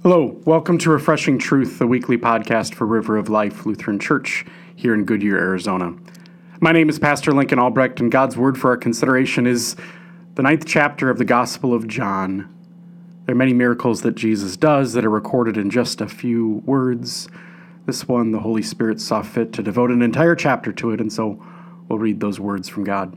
Hello, welcome to Refreshing Truth, the weekly podcast for River of Life Lutheran Church here in Goodyear, Arizona. My name is Pastor Lincoln Albrecht, and God's word for our consideration is the 9th chapter of the Gospel of John. There are many miracles that Jesus does that are recorded in just a few words. This one, the Holy Spirit saw fit to devote an entire chapter to it, and so we'll read those words from God.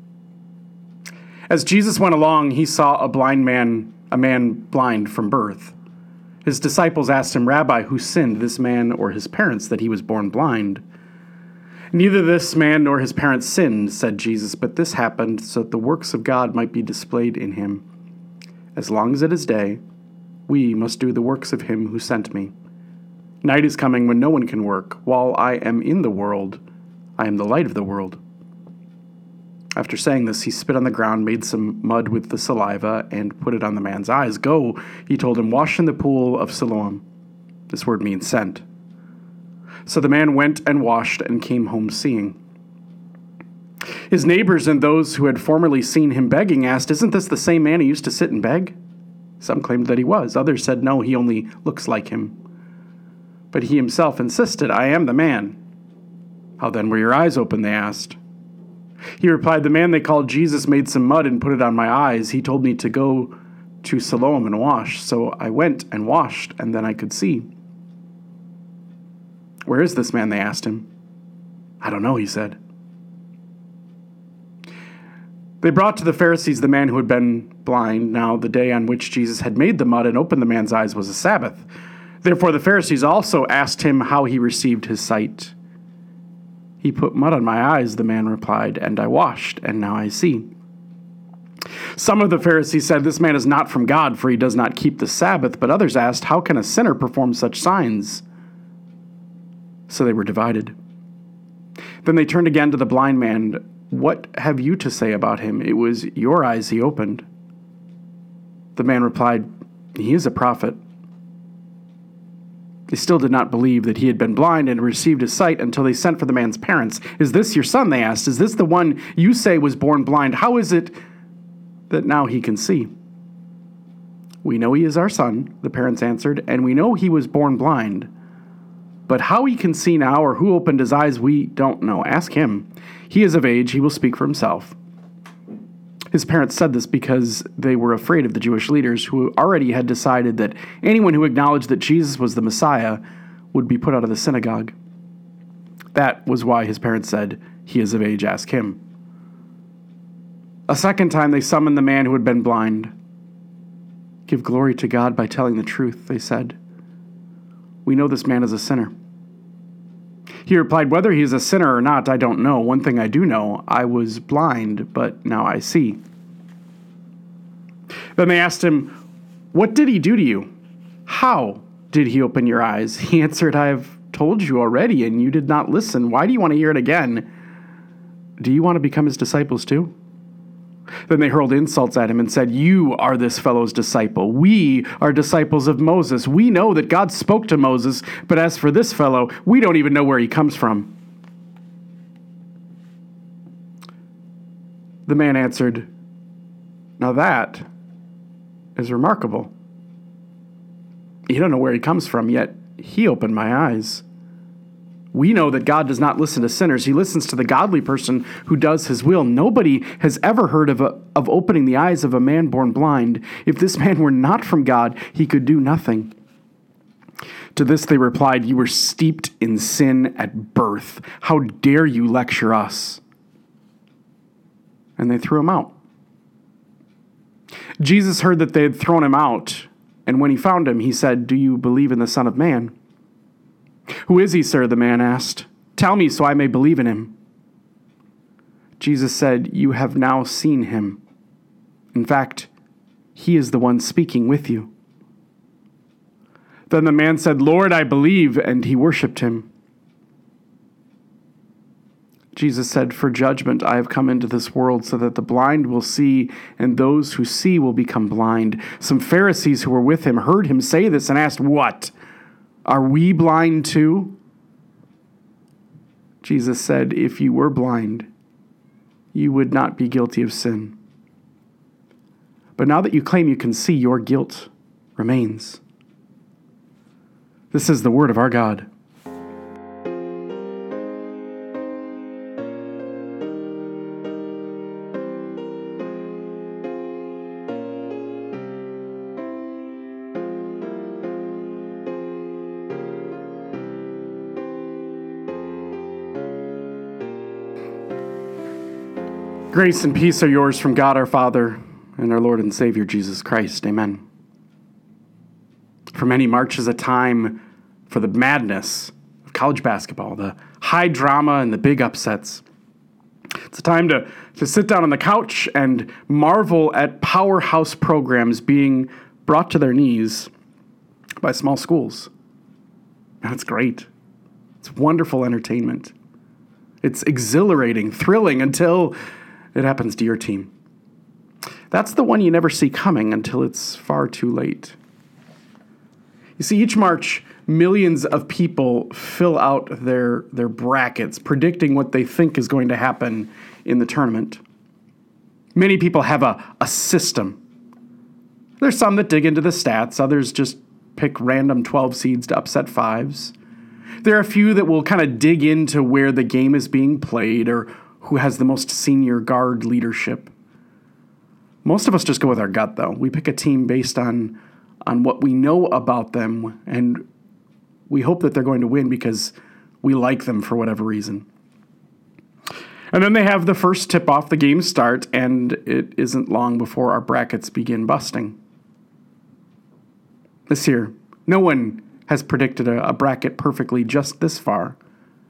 As Jesus went along, he saw a man blind from birth. His disciples asked him, "Rabbi, who sinned, this man or his parents, that he was born blind?" "Neither this man nor his parents sinned," said Jesus, "but this happened so that the works of God might be displayed in him. As long as it is day, we must do the works of him who sent me. Night is coming when no one can work. While I am in the world, I am the light of the world." After saying this, he spit on the ground, made some mud with the saliva, and put it on the man's eyes. "Go," he told him, "wash in the pool of Siloam." This word means sent. So the man went and washed and came home seeing. His neighbors and those who had formerly seen him begging asked, "Isn't this the same man who used to sit and beg?" Some claimed that he was. Others said, "No, he only looks like him." But he himself insisted, "I am the man." "How then were your eyes open?" they asked. He replied, "The man they called Jesus made some mud and put it on my eyes. He told me to go to Siloam and wash. So I went and washed, and then I could see." "Where is this man?" they asked him. "I don't know," he said. They brought to the Pharisees the man who had been blind. Now the day on which Jesus had made the mud and opened the man's eyes was a Sabbath. Therefore the Pharisees also asked him how he received his sight. "He put mud on my eyes," the man replied, "and I washed, and now I see." Some of the Pharisees said, "This man is not from God, for he does not keep the Sabbath." But others asked, "How can a sinner perform such signs?" So they were divided. Then they turned again to the blind man. "What have you to say about him? It was your eyes he opened." The man replied, "He is a prophet." They still did not believe that he had been blind and received his sight until they sent for the man's parents. "Is this your son?" they asked. "Is this the one you say was born blind? How is it that now he can see?" "We know he is our son," the parents answered, "and we know he was born blind. But how he can see now or who opened his eyes, we don't know. Ask him. He is of age. He will speak for himself." His parents said this because they were afraid of the Jewish leaders, who already had decided that anyone who acknowledged that Jesus was the Messiah would be put out of the synagogue. That was why his parents said, "He is of age, ask him." A second time they summoned the man who had been blind. "Give glory to God by telling the truth," they said. "We know this man is a sinner." He replied, "Whether he is a sinner or not, I don't know. One thing I do know, I was blind, but now I see." Then they asked him, "What did he do to you? How did he open your eyes?" He answered, "I have told you already, and you did not listen. Why do you want to hear it again? Do you want to become his disciples too?" Then they hurled insults at him and said, "You are this fellow's disciple. We are disciples of Moses. We know that God spoke to Moses, but as for this fellow, we don't even know where he comes from." The man answered, "Now that is remarkable. You don't know where he comes from, yet he opened my eyes. We know that God does not listen to sinners. He listens to the godly person who does his will. Nobody has ever heard of opening the eyes of a man born blind. If this man were not from God, he could do nothing." To this they replied, "You were steeped in sin at birth. How dare you lecture us?" And they threw him out. Jesus heard that they had thrown him out, and when he found him, he said, "Do you believe in the Son of Man?" "Who is he, sir?" the man asked. "Tell me so I may believe in him." Jesus said, "You have now seen him. In fact, he is the one speaking with you." Then the man said, "Lord, I believe," and he worshipped him. Jesus said, "For judgment I have come into this world, so that the blind will see, and those who see will become blind." Some Pharisees who were with him heard him say this and asked, "What? Are we blind too?" Jesus said, "If you were blind, you would not be guilty of sin. But now that you claim you can see, your guilt remains. This is the word of our God. Grace and peace are yours from God our Father and our Lord and Savior Jesus Christ. Amen. For many, March is a time for the madness of college basketball, the high drama and the big upsets. It's a time to sit down on the couch and marvel at powerhouse programs being brought to their knees by small schools. And it's great. It's wonderful entertainment. It's exhilarating, thrilling until it happens to your team. That's the one you never see coming until it's far too late. You see, each March, millions of people fill out their brackets, predicting what they think is going to happen in the tournament. Many people have a system. There's some that dig into the stats, others just pick random 12 seeds to upset fives. There are a few that will kind of dig into where the game is being played or who has the most senior guard leadership. Most of us just go with our gut, though. We pick a team based on what we know about them, and we hope that they're going to win because we like them for whatever reason. And then they have the first tip-off, the games start, and it isn't long before our brackets begin busting. This year, no one has predicted a bracket perfectly just this far.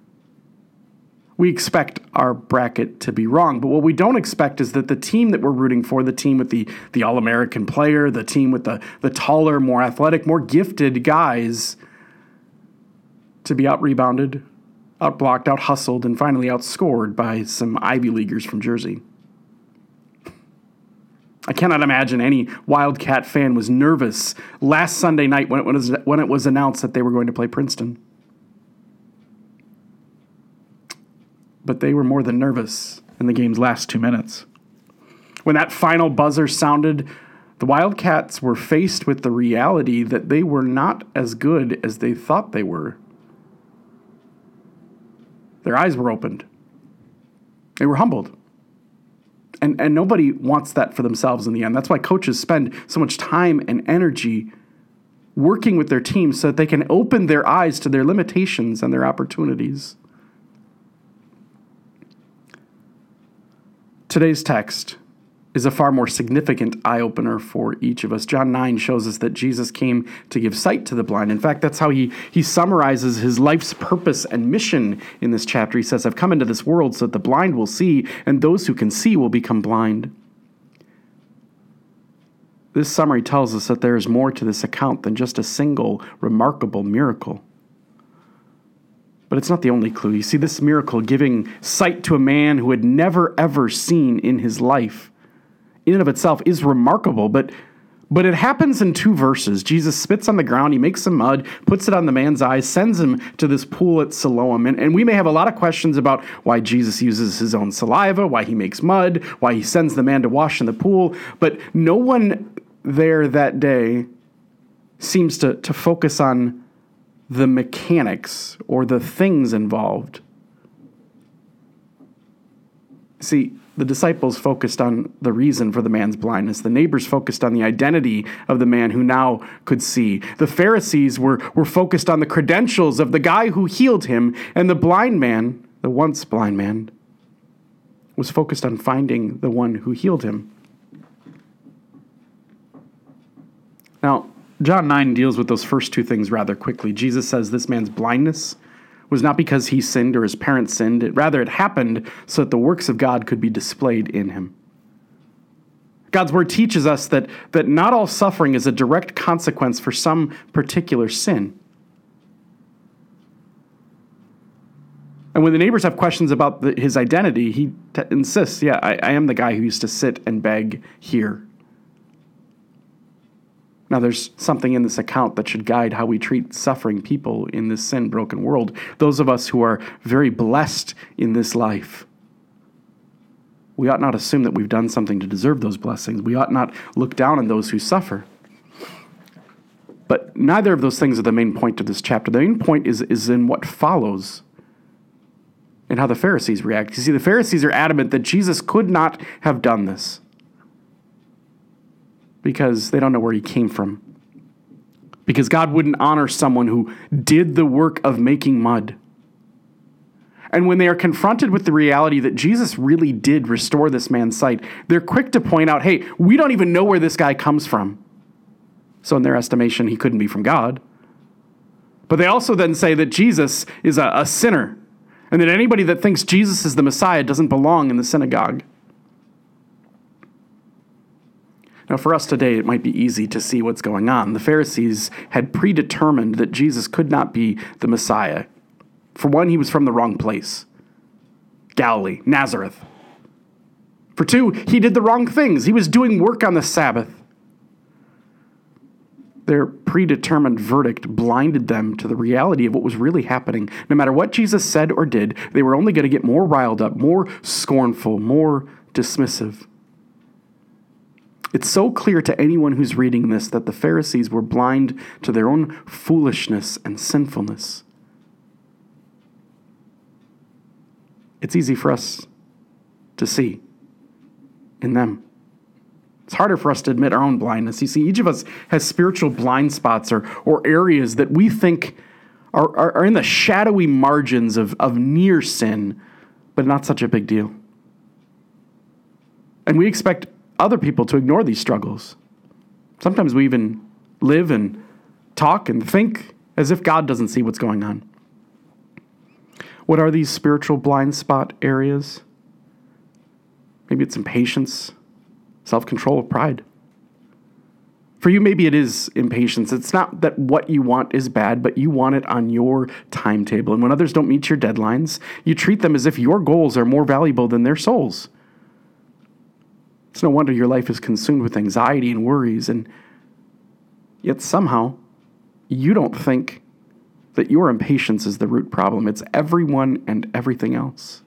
We expect our bracket to be wrong, but what we don't expect is that the team that we're rooting for, the team with the All-American player, the team with the taller, more athletic, more gifted guys, to be out-rebounded, out-blocked, out-hustled, and finally outscored by some Ivy Leaguers from Jersey. I cannot imagine any Wildcat fan was nervous last Sunday night when it was announced that they were going to play Princeton. But they were more than nervous in the game's last 2 minutes. When that final buzzer sounded, the Wildcats were faced with the reality that they were not as good as they thought they were. Their eyes were opened. They were humbled. And nobody wants that for themselves in the end. That's why coaches spend so much time and energy working with their teams so that they can open their eyes to their limitations and their opportunities. Today's text is a far more significant eye-opener for each of us. John 9 shows us that Jesus came to give sight to the blind. In fact, that's how he summarizes his life's purpose and mission in this chapter. He says, I've come into this world so that the blind will see, and those who can see will become blind. This summary tells us that there is more to this account than just a single remarkable miracle. But it's not the only clue. You see, this miracle giving sight to a man who had never, ever seen in his life, in and of itself, is remarkable. But it happens in 2 verses. Jesus spits on the ground, he makes some mud, puts it on the man's eyes, sends him to this pool at Siloam. And we may have a lot of questions about why Jesus uses his own saliva, why he makes mud, why he sends the man to wash in the pool. But no one there that day seems to focus on the mechanics or the things involved. See, the disciples focused on the reason for the man's blindness. The neighbors focused on the identity of the man who now could see. The Pharisees were focused on the credentials of the guy who healed him. And the blind man, the once blind man, was focused on finding the one who healed him. Now, John 9 deals with those first 2 things rather quickly. Jesus says this man's blindness was not because he sinned or his parents sinned. Rather, it happened so that the works of God could be displayed in him. God's word teaches us that not all suffering is a direct consequence for some particular sin. And when the neighbors have questions about his identity, he insists, I am the guy who used to sit and beg here. Now, there's something in this account that should guide how we treat suffering people in this sin-broken world. Those of us who are very blessed in this life, we ought not assume that we've done something to deserve those blessings. We ought not look down on those who suffer. But neither of those things are the main point of this chapter. The main point is in what follows and how the Pharisees react. You see, the Pharisees are adamant that Jesus could not have done this because they don't know where he came from. Because God wouldn't honor someone who did the work of making mud. And when they are confronted with the reality that Jesus really did restore this man's sight, they're quick to point out, hey, we don't even know where this guy comes from. So in their estimation, he couldn't be from God. But they also then say that Jesus is a sinner, and that anybody that thinks Jesus is the Messiah doesn't belong in the synagogue. Now, for us today, it might be easy to see what's going on. The Pharisees had predetermined that Jesus could not be the Messiah. For one, he was from the wrong place. Galilee, Nazareth. For two, he did the wrong things. He was doing work on the Sabbath. Their predetermined verdict blinded them to the reality of what was really happening. No matter what Jesus said or did, they were only going to get more riled up, more scornful, more dismissive. It's so clear to anyone who's reading this that the Pharisees were blind to their own foolishness and sinfulness. It's easy for us to see in them. It's harder for us to admit our own blindness. You see, each of us has spiritual blind spots or areas that we think are in the shadowy margins of near sin, but not such a big deal. And we expect other people to ignore these struggles. Sometimes we even live and talk and think as if God doesn't see what's going on. What are these spiritual blind spot areas? Maybe it's impatience, self-control, or pride. For you, maybe it is impatience. It's not that what you want is bad, but you want it on your timetable. And when others don't meet your deadlines, you treat them as if your goals are more valuable than their souls. It's no wonder your life is consumed with anxiety and worries, and yet somehow you don't think that your impatience is the root problem. It's everyone and everything else.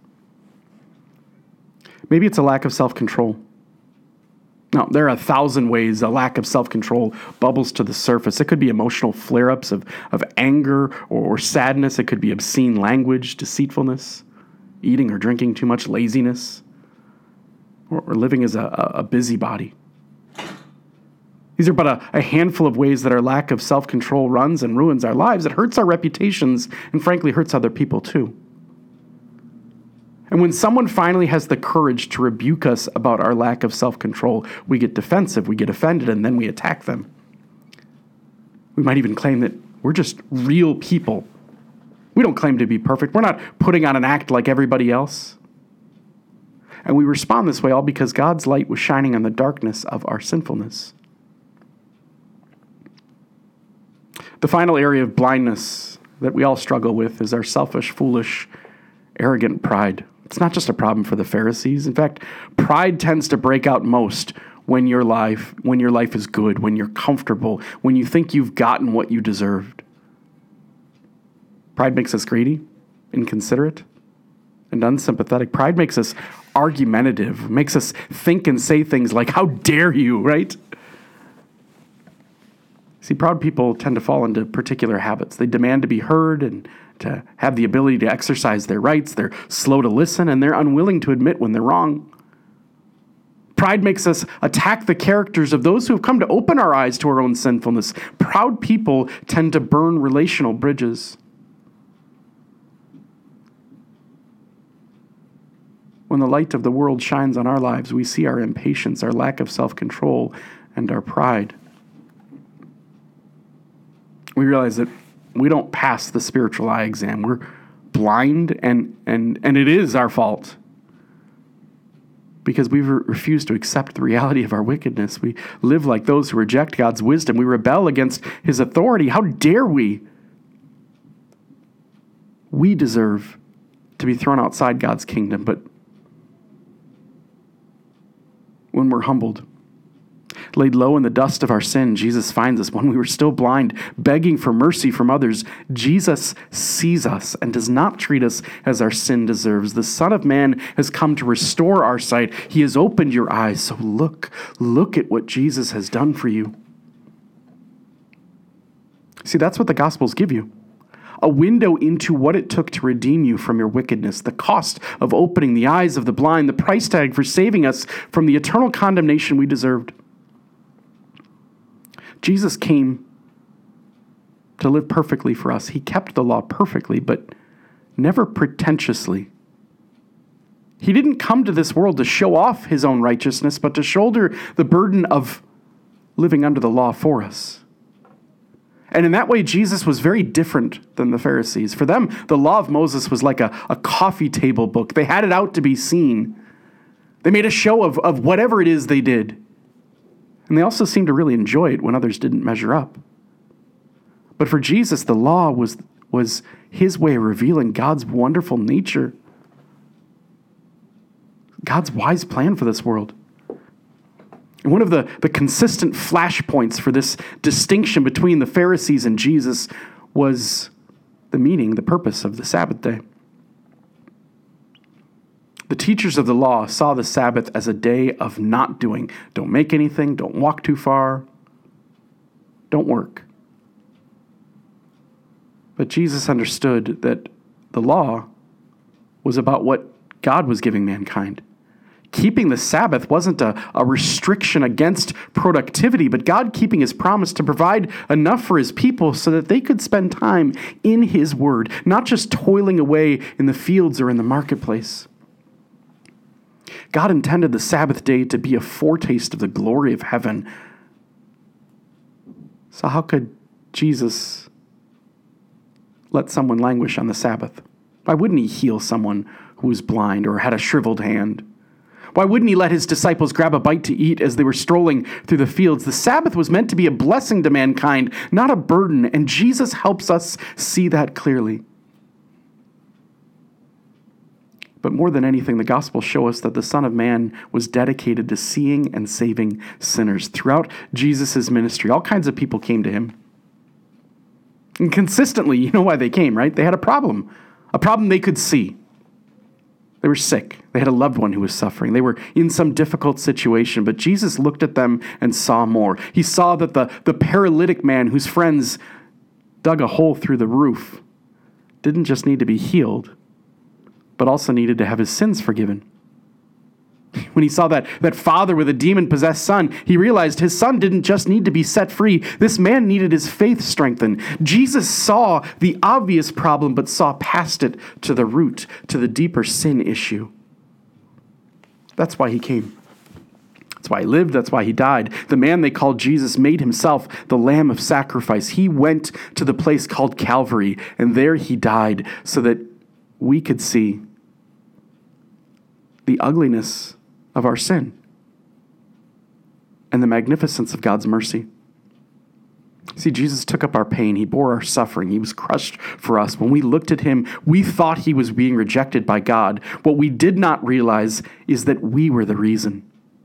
Maybe it's a lack of self-control. Now, there are 1,000 ways a lack of self-control bubbles to the surface. It could be emotional flare-ups of anger or sadness. It could be obscene language, deceitfulness, eating or drinking too much, laziness, or living as a busybody. These are but a handful of ways that our lack of self-control runs and ruins our lives. It hurts our reputations and frankly hurts other people too. And when someone finally has the courage to rebuke us about our lack of self-control, we get defensive, we get offended, and then we attack them. We might even claim that we're just real people. We don't claim to be perfect. We're not putting on an act like everybody else. And we respond this way all because God's light was shining on the darkness of our sinfulness. The final area of blindness that we all struggle with is our selfish, foolish, arrogant pride. It's not just a problem for the Pharisees. In fact, pride tends to break out most when your life is good, when you're comfortable, when you think you've gotten what you deserved. Pride makes us greedy, inconsiderate, and unsympathetic. Pride makes us argumentative, makes us think and say things like, "How dare you," right? See, proud people tend to fall into particular habits. They demand to be heard and to have the ability to exercise their rights. They're slow to listen, and they're unwilling to admit when they're wrong. Pride makes us attack the characters of those who have come to open our eyes to our own sinfulness. Proud people tend to burn relational bridges. When the light of the world shines on our lives, we see our impatience, our lack of self-control, and our pride. We realize that we don't pass the spiritual eye exam. We're blind, and it is our fault because we refuse to accept the reality of our wickedness. We live like those who reject God's wisdom. We rebel against his authority. How dare we? We deserve to be thrown outside God's kingdom, but when we're humbled, laid low in the dust of our sin, Jesus finds us when we were still blind, begging for mercy from others. Jesus sees us and does not treat us as our sin deserves. The Son of Man has come to restore our sight. He has opened your eyes. So look at what Jesus has done for you. See, that's what the Gospels give you. A window into what it took to redeem you from your wickedness, the cost of opening the eyes of the blind, the price tag for saving us from the eternal condemnation we deserved. Jesus came to live perfectly for us. He kept the law perfectly, but never pretentiously. He didn't come to this world to show off his own righteousness, but to shoulder the burden of living under the law for us. And in that way, Jesus was very different than the Pharisees. For them, the law of Moses was like a coffee table book. They had it out to be seen. They made a show of whatever it is they did. And they also seemed to really enjoy it when others didn't measure up. But for Jesus, the law was his way of revealing God's wonderful nature, God's wise plan for this world. And one of the consistent flashpoints for this distinction between the Pharisees and Jesus was the meaning, the purpose of the Sabbath day. The teachers of the law saw the Sabbath as a day of not doing. Don't make anything, don't walk too far, don't work. But Jesus understood that the law was about what God was giving mankind. Keeping the Sabbath wasn't a restriction against productivity, but God keeping his promise to provide enough for his people so that they could spend time in his word, not just toiling away in the fields or in the marketplace. God intended the Sabbath day to be a foretaste of the glory of heaven. So how could Jesus let someone languish on the Sabbath? Why wouldn't he heal someone who was blind or had a shriveled hand? Why wouldn't he let his disciples grab a bite to eat as they were strolling through the fields? The Sabbath was meant to be a blessing to mankind, not a burden, and Jesus helps us see that clearly. But more than anything, the Gospels show us that the Son of Man was dedicated to seeing and saving sinners. Throughout Jesus' ministry, all kinds of people came to him. And consistently, you know why they came, right? They had a problem they could see. They were sick. They had a loved one who was suffering. They were in some difficult situation, but Jesus looked at them and saw more. He saw that the paralytic man whose friends dug a hole through the roof didn't just need to be healed, but also needed to have his sins forgiven. When he saw that father with a demon-possessed son, he realized his son didn't just need to be set free. This man needed his faith strengthened. Jesus saw the obvious problem, but saw past it to the root, to the deeper sin issue. That's why he came. That's why he lived. That's why he died. The man they called Jesus made himself the lamb of sacrifice. He went to the place called Calvary, and there he died so that we could see the ugliness of our sin and the magnificence of God's mercy. See, Jesus took up our pain. He bore our suffering. He was crushed for us. When we looked at him, we thought he was being rejected by God. What we did not realize is that we were the reason.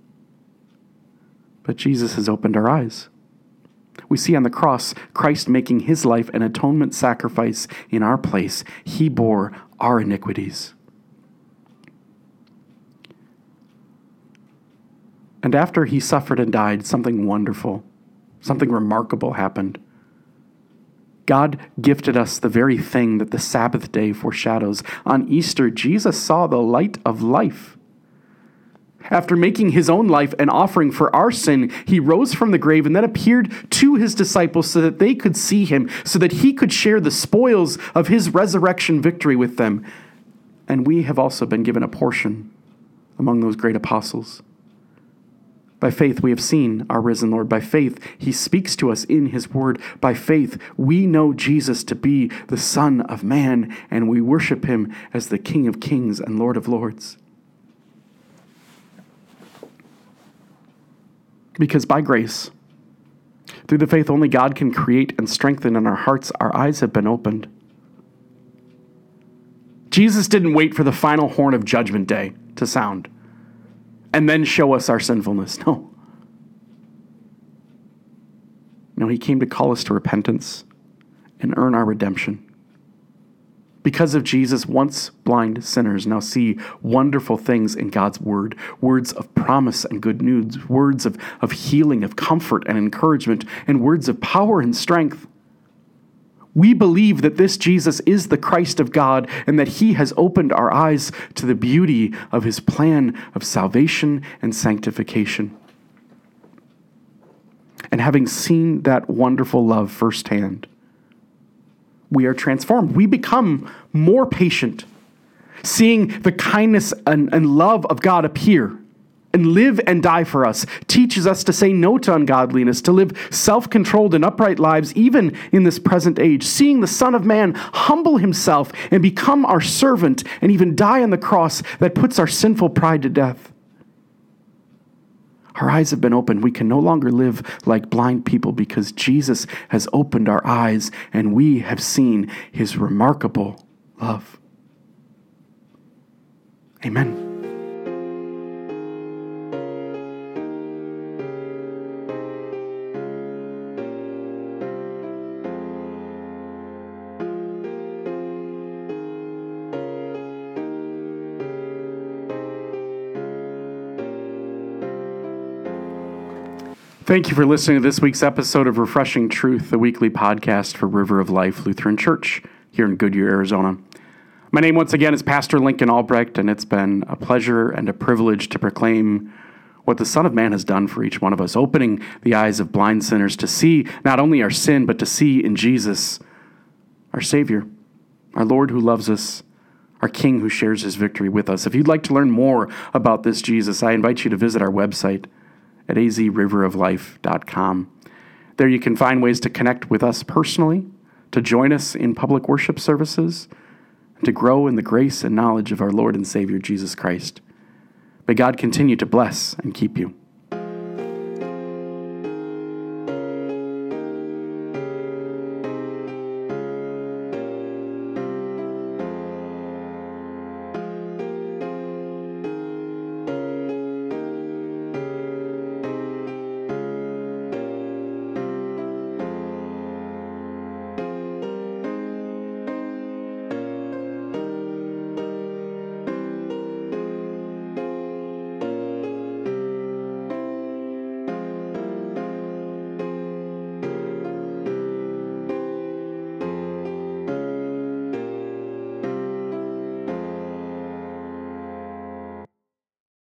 But Jesus has opened our eyes. We see on the cross Christ making his life an atonement sacrifice in our place. He bore our iniquities. And after he suffered and died, something wonderful, something remarkable happened. God gifted us the very thing that the Sabbath day foreshadows. On Easter, Jesus saw the light of life. After making his own life an offering for our sin, he rose from the grave and then appeared to his disciples so that they could see him, so that he could share the spoils of his resurrection victory with them. And we have also been given a portion among those great apostles. By faith, we have seen our risen Lord. By faith, he speaks to us in his word. By faith, we know Jesus to be the Son of Man, and we worship him as the King of Kings and Lord of Lords. Because by grace, through the faith only God can create and strengthen in our hearts, our eyes have been opened. Jesus didn't wait for the final horn of judgment day to sound and then show us our sinfulness. No, he came to call us to repentance and earn our redemption. Because of Jesus, once blind sinners now see wonderful things in God's word, words of promise and good news, words of healing, of comfort and encouragement, and words of power and strength. We believe that this Jesus is the Christ of God and that he has opened our eyes to the beauty of his plan of salvation and sanctification. And having seen that wonderful love firsthand, we are transformed. We become more patient, seeing the kindness and love of God appear and live and die for us, teaches us to say no to ungodliness, to live self-controlled and upright lives even in this present age, seeing the Son of Man humble himself and become our servant and even die on the cross that puts our sinful pride to death. Our eyes have been opened. We can no longer live like blind people because Jesus has opened our eyes and we have seen his remarkable love. Amen. Thank you for listening to this week's episode of Refreshing Truth, the weekly podcast for River of Life Lutheran Church here in Goodyear, Arizona. My name once again is Pastor Lincoln Albrecht, and it's been a pleasure and a privilege to proclaim what the Son of Man has done for each one of us, opening the eyes of blind sinners to see not only our sin, but to see in Jesus our Savior, our Lord who loves us, our King who shares his victory with us. If you'd like to learn more about this Jesus, I invite you to visit our website at azriveroflife.com. There you can find ways to connect with us personally, to join us in public worship services, and to grow in the grace and knowledge of our Lord and Savior, Jesus Christ. May God continue to bless and keep you.